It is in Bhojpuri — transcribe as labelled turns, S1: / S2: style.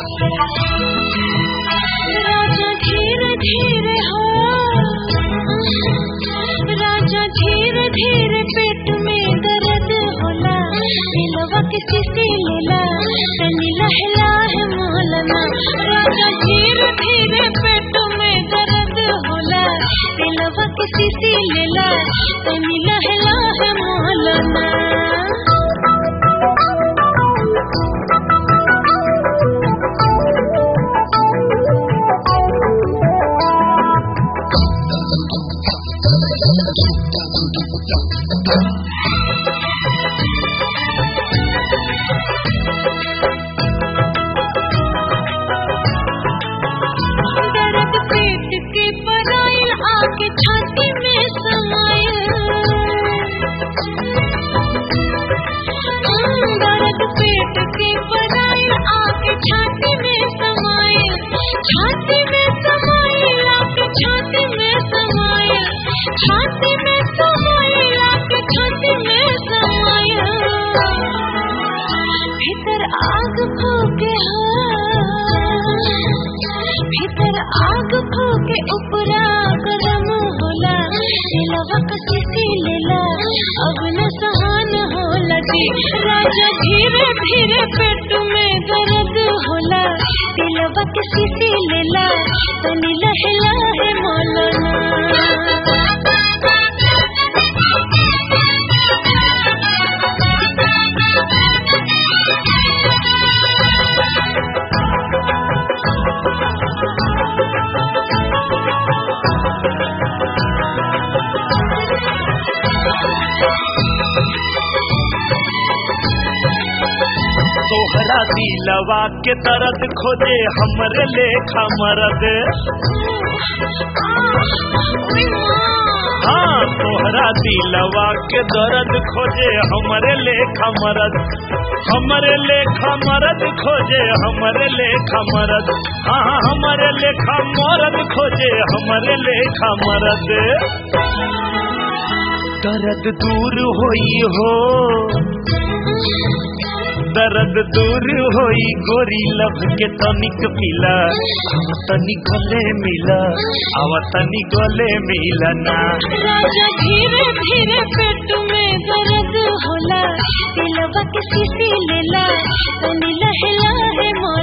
S1: राजा धीरे धीरे हो, राजा धीरे धीरे पेट में दर्द होला, दिलवा के सीसी लेला तनी लहला है मोलना। राजा धीरे धीरे पेट में दर्द होला, दिलवा के सीसी लेला तनी लहला है मोलना। दर्द पेट के पराइल आके छाती में समाइल, दर्द पेट के पराइल आके छाती में समाइल, छाती में समाइल आके छाती में समाइल, छाती में समाइल आके छाती में समाइल। भीतर आग फूके भीतर आग फूके उपरा गरम होला, दिलवा का सीसी लेला अब न सहन होला जी। राजा धीरे धीरे पेट में दर्द होला, दिलवा के सीसी लेला तनी लहला है मौलाना।
S2: तोहरा दिलवा के दर्द खोजे हमरे लेखा मरद, हाँ तोहरा दिलवा के दर्द खोजे हमरे लेखा मरद, हमरे लेखा मरद खोजे हमरे लेखा मरद, हाँ हमरे लेखा मरद खोजे हमरे लेखा मरद। दर्द दूर होई हो, दर्द दूर होई गोरी लब के तनिक पिला, तनी गले मिला आव तनी गले मिला ना।
S1: राजा धीरे धीरे पेट में दर्द होला, दिलवा के सीसी लेला तनी लहला है